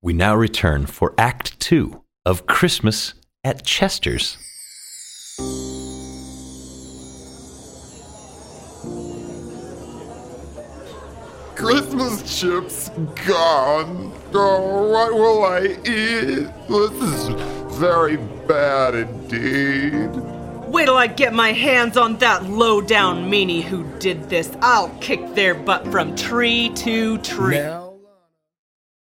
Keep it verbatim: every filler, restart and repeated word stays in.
We now return for Act Two of Christmas at Chester's. Christmas chips gone. Oh, what will I eat? This is very bad indeed. Wait till I get my hands on that low-down meanie who did this. I'll kick their butt from tree to tree. Now